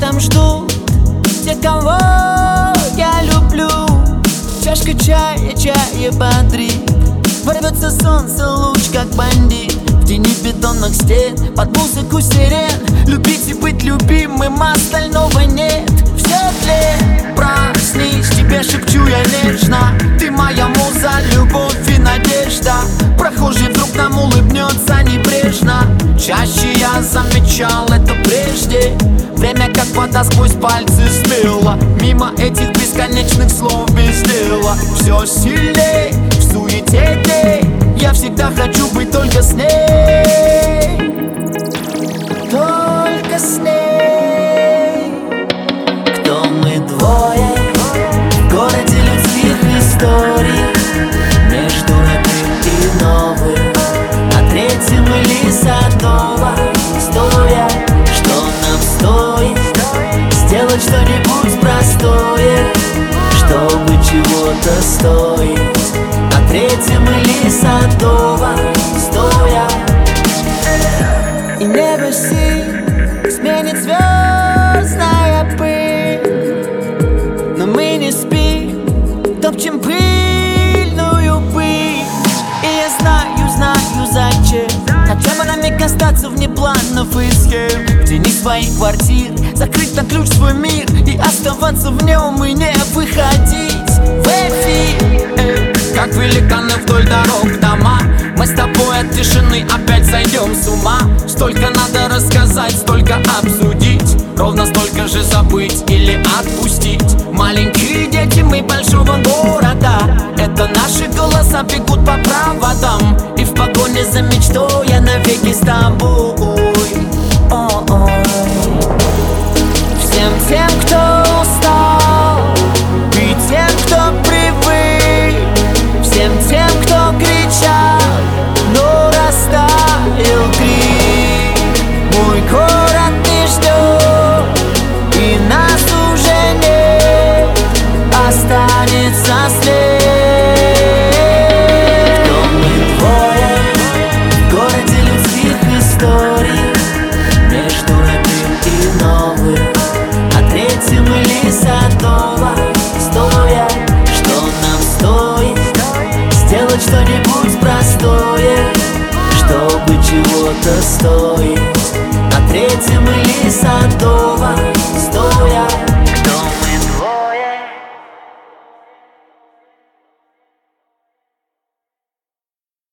там ждут те, кого я люблю. Чашка чая, чая бодрит. Ворвется солнце, луч как бандит. В тени бетонных стен, под музыку сирен. Любить и быть любимым, остального нет. Все тлен, проснись, тебе шепчу я нежно. Ты моя муза, любовь и надежда. Прохожий вдруг нам улыбнется небрежно. Чаще я замечал это прежде. Время как вода сквозь пальцы смело. Мимо этих бесконечных слов без дела. Все сильней в суете дней. Я всегда хочу быть только с ней. Только с ней. Кто мы двое в городе людских историй, между родным и новым, на третьем или Садово. Стоя, что нам стоит сделать что-нибудь простое, чтобы чего-то стоить, на третьем или Садово. Стоя, и небо синь сменит звездная пыль, но мы не спим, топчем пыльную пыль. И я знаю зачем хотя бы на миг остаться вне планов и схем. В тени своих квартир закрыть на ключ свой мир и оставаться в нем и не выходить в эфир. Как великаны вдоль дорог дома, мы с тобой от тишины опять сойдем с ума. Столько надо рассказать, столько обсудить, ровно столько же забыть или отпустить. Маленькие дети мы большого города, это наши голоса бегут по проводам. И в погоне за мечтой я навеки с тобой. О-ой. Всем тем, кто устал, и тем, кто привык, всем тем, кто кричал, но растаял крик. Мой город не ждет, и нас уже нет, останется след. Кто мы двое в городе людских историй, между родным и новым, на третьем или Садово. Стоя, что нам стоит сделать что-нибудь простое, чтобы чего-то стоить, на третьем или Садово.